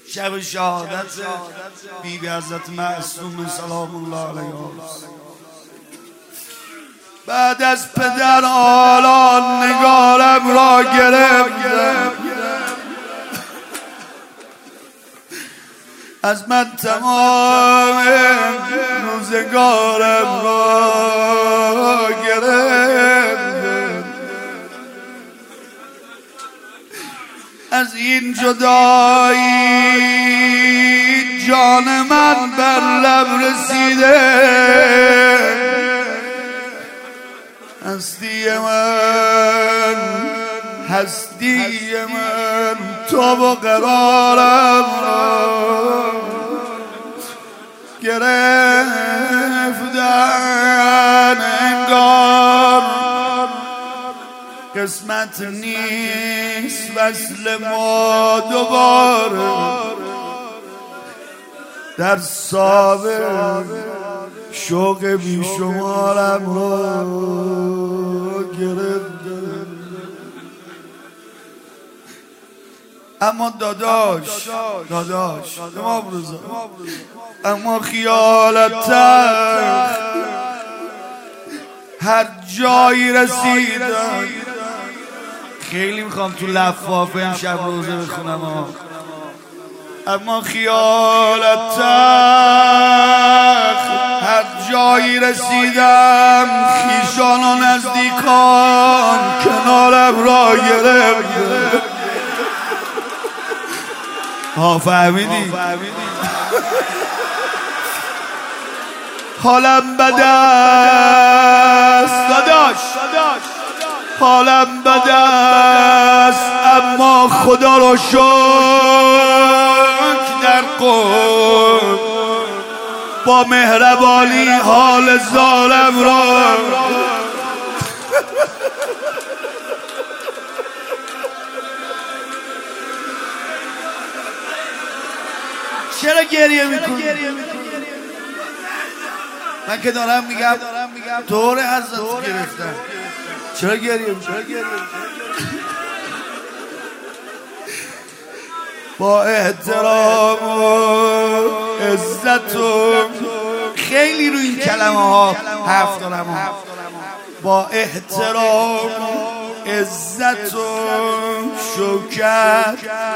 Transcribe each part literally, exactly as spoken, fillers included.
شب شهادت بیبی حضرت معصوم سلام الله علیها. بعد از پدر آلان نگارم را گرفتم، از من تمام روزگارم را گرفتم. از این جدایی جان من بر لب رسیده، هستی من هستی من تو و قرارم را گرفتن، انگار قسمت نیست وصل ما دوباره، در صابر شوق بی شمارم را گرفت. اما داداش داداش امام رضا، اما خیالت هر جایی رسیدم. خیلی میخوام تو لفافه امشب روزه بخونم ها. اما خیالت هر جایی رسیدم، خیشان و نزدیکان کنارم را گرفت. ها فهمیدی؟ حالم بد است داداش، حالم بد است، اما خدا رو شکر در قرب با مهربانی حال ظالم را چرا گریه میکنی؟ من که دارم میگم دور حضرت گرفتم، چرا گریه میکنی؟ با احترام و عزت و خیلی روی این کلمه ها حرف دارم، با احترام و عزت و شوکت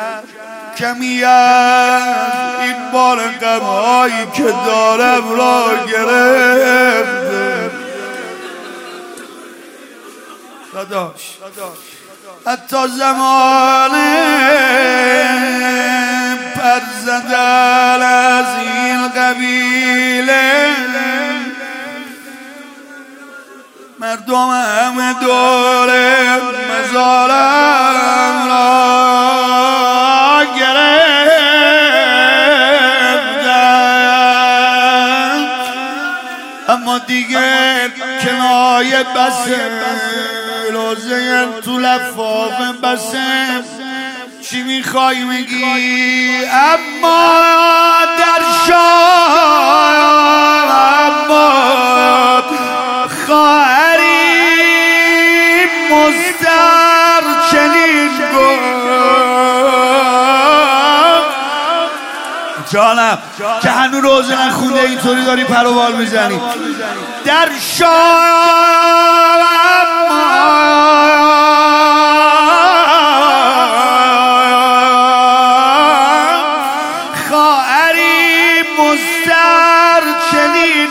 کمیت این بار غم‌هایی که دارم را گرفت. داداش حتی زمان پر زدن از این قبیله، مردم همه دور مزارم را گرفتن، اما دیگه کنایه بسه، روزه تو لفافه بسه، چی میخوای میگی؟ اما در شام اما خواهری مستر چنین گفت. جانم که هنو روزه نخونده اینطوری داری پروبال میزنی. در شام خواهری مستر چنین